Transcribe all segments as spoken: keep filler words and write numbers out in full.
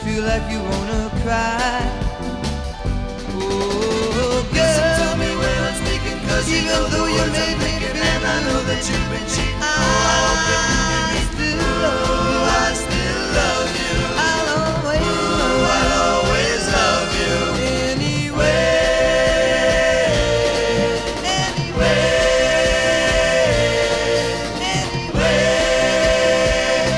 feel like you wanna cry. Oh, girl, Listen to me when I'm speaking, cause you even know the though you words may I'm be thinking, feeling and I know that you've been cheating. Oh, I hope that you give me I still love you. Oh, I still love you. I'll always love Oh, I'll you. always love you. Anyway, anyway, anyway.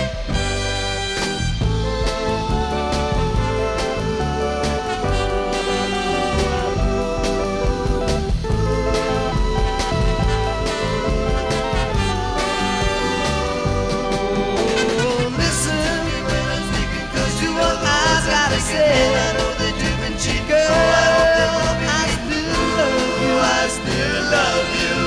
Oh, listen, When I'm speaking, cause you know the I words I'm gotta thinking, say, and I know that you've been cheating. girl, Oh, I hope that love I you. still love you. Oh, I still love you.